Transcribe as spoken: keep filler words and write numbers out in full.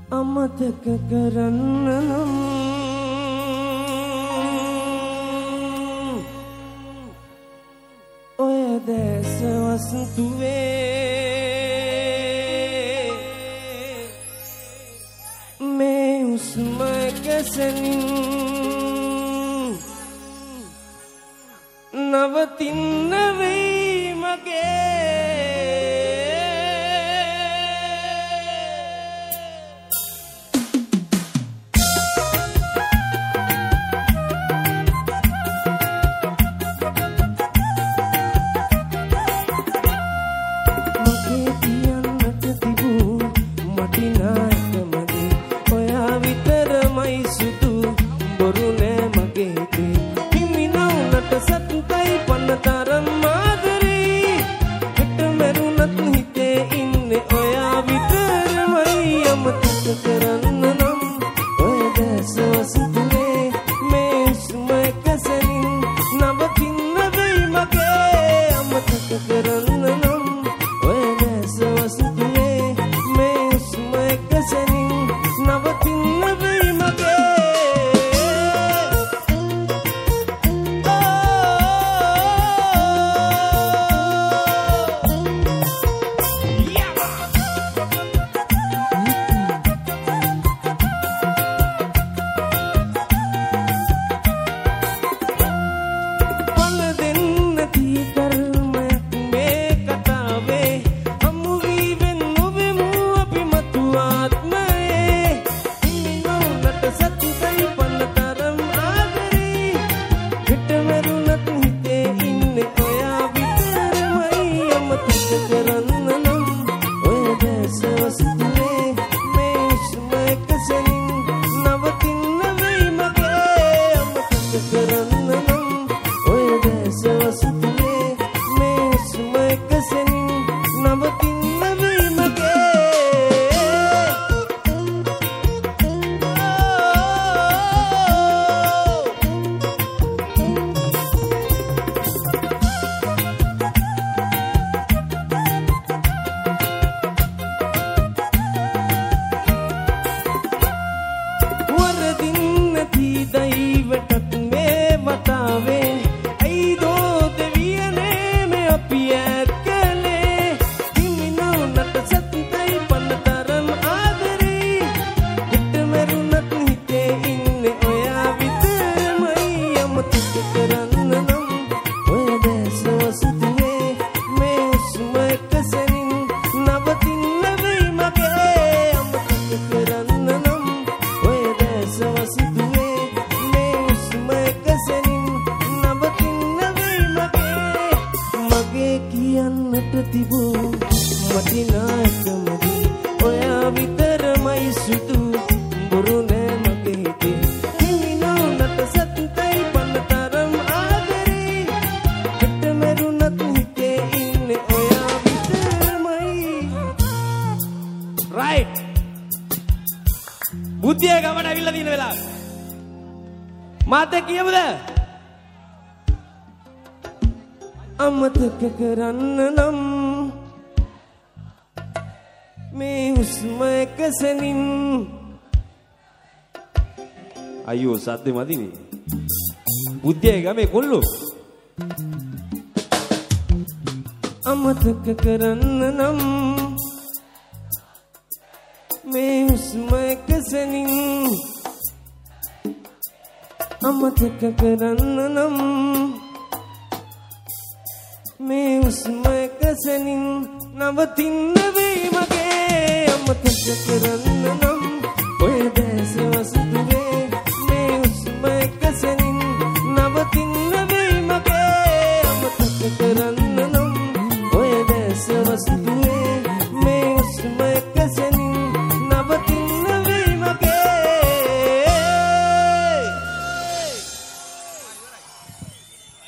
අමතක කරන්න නම් ඔය දැස වස්තුවේ මේ උස්ම කැසෙනින් නවතින්න වෙයි මගේ බුද්ධිය ගමන ඇවිල්ලා තියෙන වෙලාව. මාත් කියමුද? අමතක කරන්න නම් මේ උස්ම එකසනින් අයියෝ සද්දෙ මදිනේ. බුද්ධිය ගමේ කොල්ලෝ. අමතක කරන්න නම් මේ උස්ම එකසනින් අමතක කරන්න නම් මේ උස්ම එකසනින් නවතින්න වෙයි මගේ අමතක කරන්න නම්